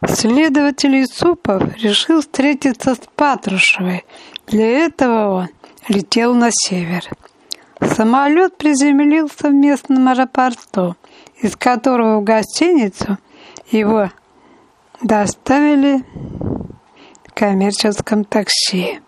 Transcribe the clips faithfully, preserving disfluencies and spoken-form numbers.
Следователь Юсупов решил встретиться с Патрушевой. Для этого он летел на север. Самолет приземлился в местном аэропорту, из которого в гостиницу его доставили в коммерческом такси.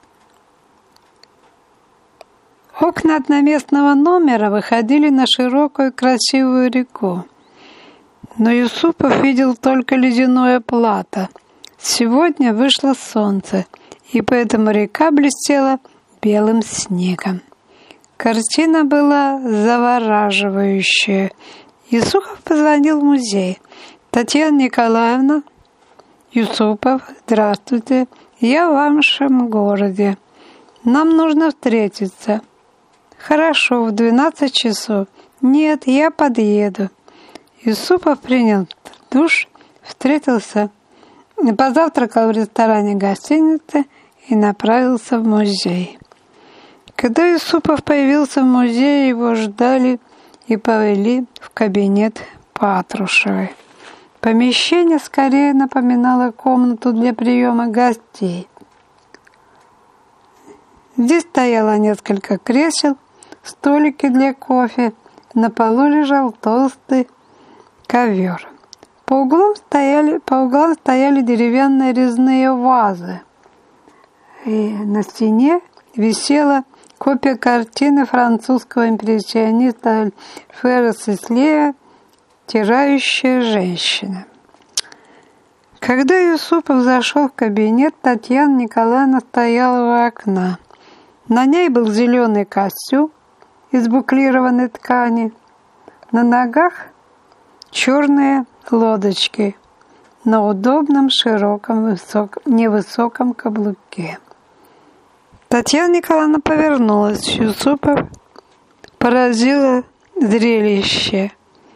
Окна одноместного номера выходили на широкую красивую реку. Но Юсупов видел только ледяное плато. Сегодня вышло солнце, и поэтому река блестела белым снегом. Картина была завораживающая. Юсупов позвонил в музей. «Татьяна Николаевна, Юсупов, здравствуйте, я в вашем городе. Нам нужно встретиться». «Хорошо, в двенадцать часов». «Нет, я подъеду». Юсупов принял душ, встретился, позавтракал в ресторане гостиницы и направился в музей. Когда Юсупов появился в музее, его ждали и повели в кабинет Патрушевой. Помещение скорее напоминало комнату для приема гостей. Здесь стояло несколько кресел, столики для кофе, на полу лежал толстый ковер. По углам стояли, по углам стояли деревянные резные вазы. И на стене висела копия картины французского импрессиониста Альфреда Сислея «Тирающая женщина». Когда Юсупов зашел в кабинет, Татьяна Николаевна стояла у окна. На ней был зеленый костюм из буклированной ткани. На ногах черные лодочки на удобном широком высок... невысоком каблуке. Татьяна Николаевна повернулась. Юсупов поразило зрелище.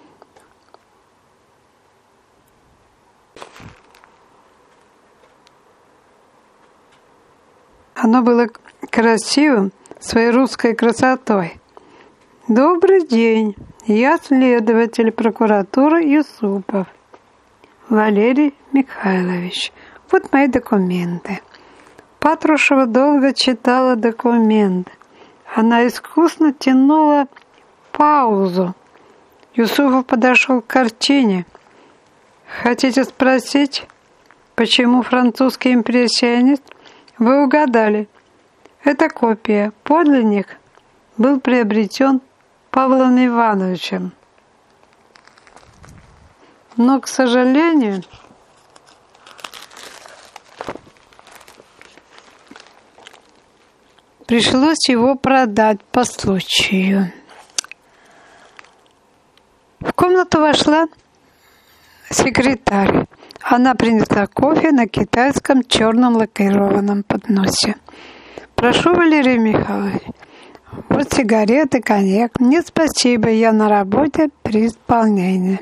Оно было красивым, своей русской красотой. «Добрый день, я следователь прокуратуры Юсупов Валерий Михайлович. Вот мои документы». Патрушева долго читала документы. Она искусно тянула паузу. Юсупов подошел к картине. «Хотите спросить, почему французский импрессионист?» «Вы угадали. Это копия. Подлинник был приобретен Павлом Ивановичем. Но, к сожалению, пришлось его продать по случаю». В комнату вошла секретарь. Она принесла кофе на китайском черном лакированном подносе. «Прошу, Валерий Михайлович, вот сигареты, коньяк». «Нет, спасибо, я на работе при исполнении».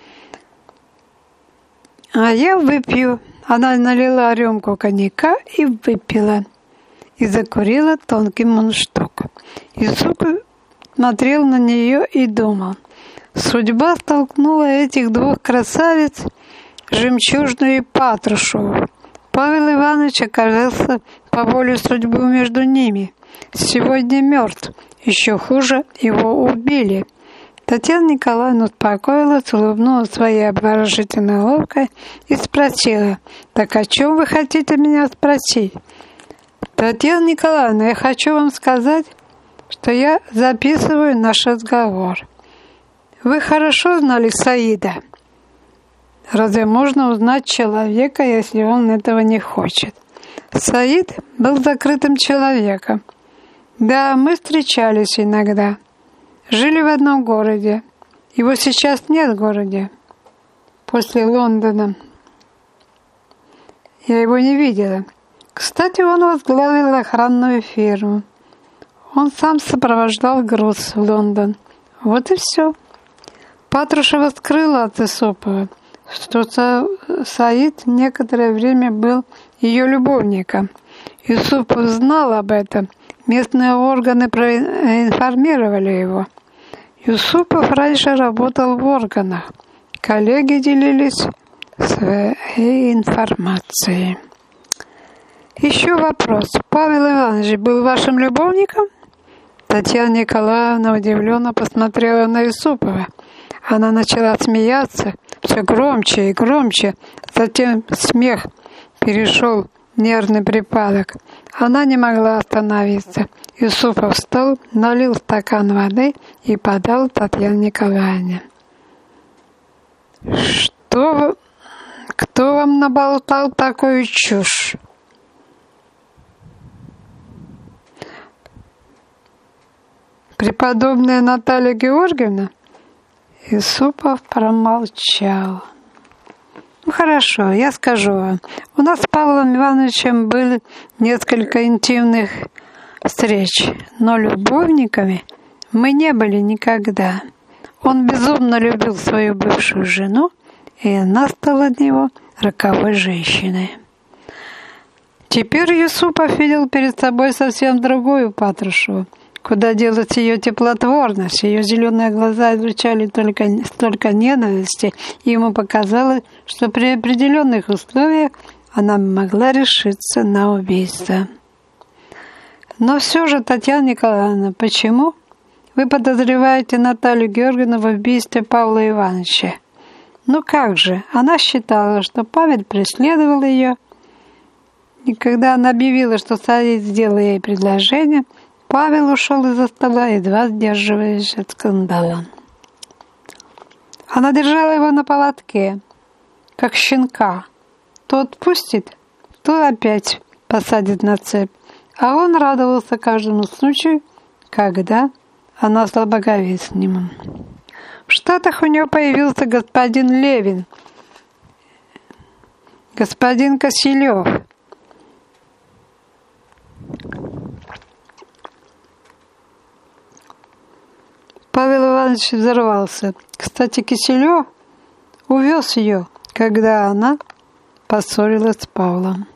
«А я выпью». Она налила рюмку коньяка и выпила. И закурила тонкий мундштук. Юсупов смотрел на нее и думал. Судьба столкнула этих двух красавиц, Жемчужную и Патрушеву. Павел Иванович оказался по воле судьбы между ними. Сегодня мертв. Еще хуже, его убили. Татьяна Николаевна успокоилась, улыбнулась своей обворожительной улыбкой и спросила: «Так о чем вы хотите меня спросить?» «Татьяна Николаевна, я хочу вам сказать, что я записываю наш разговор. Вы хорошо знали Саида. Разве можно узнать человека, если он этого не хочет? Саид был закрытым человеком. Да, мы встречались иногда. Жили в одном городе. Его сейчас нет в городе. После Лондона. Я его не видела. Кстати, он возглавил охранную фирму. Он сам сопровождал груз в Лондон. Вот и все». Патрушева скрыла от Юсупова, что Саид некоторое время был ее любовником. Юсупов знал об этом. Местные органы проинформировали его. Юсупов раньше работал в органах. Коллеги делились своей информацией. Еще вопрос. Павел Иванович был вашим любовником? Татьяна Николаевна удивленно посмотрела на Юсупова. Она начала смеяться все громче и громче. Затем смех перешел в нервный припадок. Она не могла остановиться. Юсупов встал, налил стакан воды и подал Татьяне Николаевне. «Что вы... Кто вам наболтал такую чушь?» «Преподобная Наталья Георгиевна?» Юсупов промолчал. «Ну хорошо, я скажу вам. У нас с Павлом Ивановичем были несколько интимных встреч, но любовниками мы не были никогда. Он безумно любил свою бывшую жену, и она стала для него роковой женщиной». Теперь Юсупов видел перед собой совсем другую Патрушеву. Куда делась ее теплотворность, ее зеленые глаза излучали только столько ненависти, и ему показалось, что при определенных условиях она могла решиться на убийство. Но все же, Татьяна Николаевна, почему вы подозреваете Наталью Георгиевну в убийстве Павла Ивановича? Ну как же, она считала, что Павел преследовал ее, и когда она объявила, что садится, сделала ей предложение, Павел ушел из-за стола, едва сдерживаясь от скандала. Она держала его на поводке, как щенка. То отпустит, то опять посадит на цепь. А он радовался каждому случаю, когда она слабоговеет с ним. В Штатах у него появился господин Левин, господин Киселев. Павел Иванович взорвался. Кстати, Киселев увез ее, когда она поссорилась с Павлом.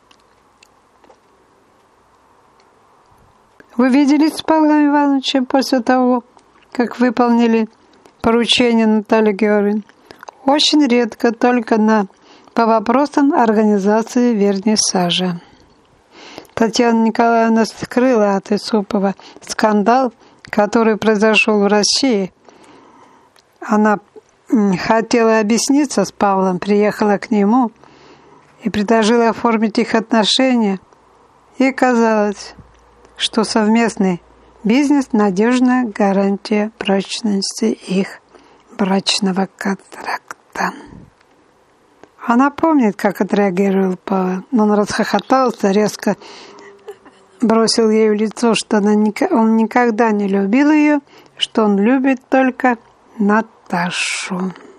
Вы виделись с Павлом Ивановичем после того, как выполнили поручение Натальи Георгиевны? Очень редко, только на, по вопросам организации вернисажа. Татьяна Николаевна скрыла от Юсупова скандал, который произошел в России. Она хотела объясниться с Павлом, приехала к нему и предложила оформить их отношения. Ей казалось, что совместный бизнес – надежная гарантия прочности их брачного контракта. Она помнит, как отреагировал Павел. Он расхохотался, резко бросил ей в лицо, что она, он никогда не любил ее, что он любит только Наташу.